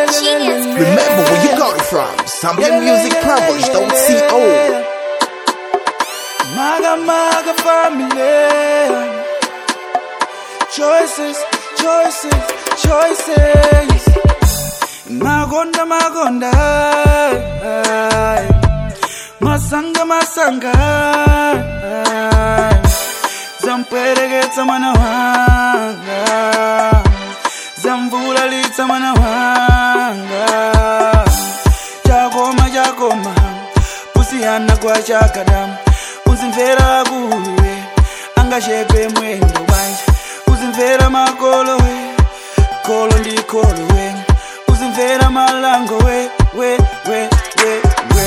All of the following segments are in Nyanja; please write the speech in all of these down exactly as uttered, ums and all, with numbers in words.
Remember where you got it from. Zambian Music Published, don't see old. Maga Maga family. Choices, choices, choices. Magonda, Magonda. Masanga, Masanga. Zamperegeta manawanga. Zamvula litsa manawanga. Jagoma, Jagoma. Pusiana kwa chakadam. Uzimvera kuwe. Angashepe mwendo wanje. Uzimvera makolo we. Kolo ndi kolo we. Uzimvera malango we. We, we, we, we.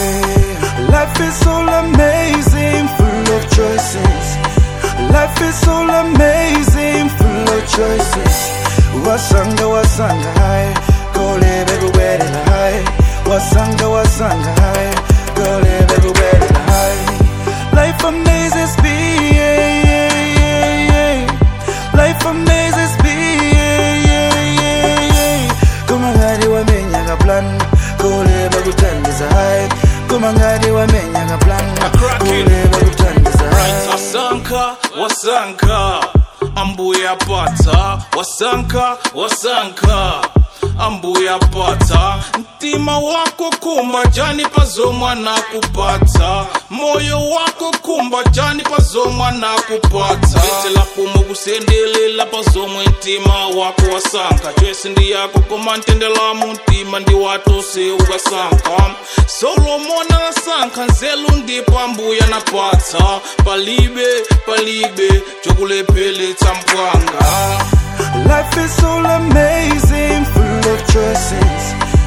Life is so amazing, full of choices. Life is so amazing, full of choices. Wasanga, wasanga, hai. Kole bego bere la hai. Wasanga, wasanga, hai. Kole bego bere la hai. Life amazes me, yeah, yeah, yeah. Life amazes me, yeah, yeah, yeah. Kuma ngadi wa menya ga plan. Kole bego tandiza hai. Kuma ngadi wa menya ga plan. Kole bego tandiza hai. Wasanka, wasanka. Ambuya pata, wasanka, wasanka. Ambuya pata, ntima wako kumba jani pazomwa na kupata. Moyo wako kumba jani pazomwa na kupata. Betela kumu kusendele la pazomwa ntima wako wasanka. Chwesi ndi yako kumantendela muntima ndi watu se ugasanka. Solomona na sanka nzelu ndipo ambuya na pata. Palibe, palibe, chokule pele tampwanga. Life is so amazing, full of choices.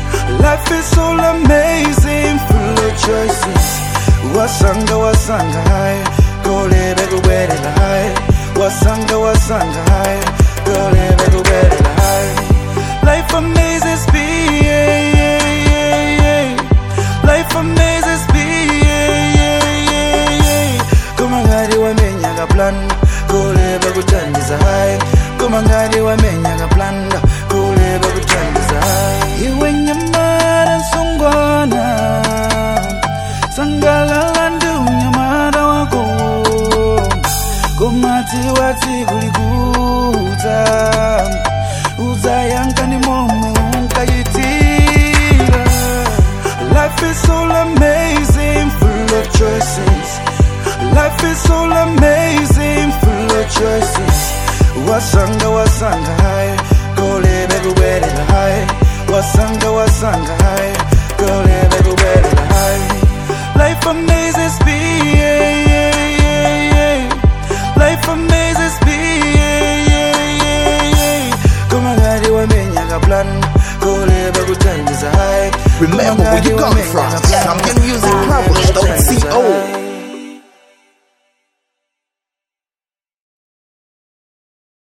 Life is so amazing, full of choices. Wasanga, wasanga, hai. Kole bego bere la hai. Wasanga, wasanga, hai. Kole bego bere la hai. Life amazes me, yeah, yeah, yeah, yeah. Life amazes me, yeah, yeah, yeah, yeah. Kuma ngadi wa menya ga plan. Kole bego tandiza hai. Kuma ngadi wa menya ga plan. Kole bego tandiza hai. Iwe nyamara nsongwana. Sangala landu nyamara wako. Komati wati kulikuza. Uza yanka ni mome unkayitira. Life is so amazing, full of choices. Life is so amazing, full of choices. Wasanga, wasanga, hai. Kole bego bere la hai. Wasanga, wasanga, hai. Kole bego bere la hai. Life amazes me, yeah, yeah, yeah, yeah. Life amazes me, yeah, yeah, yeah, yeah. Kuma ngadi wa menya ga plan. Kole bego tandiza hai. Remember where you got it from. Zambian Music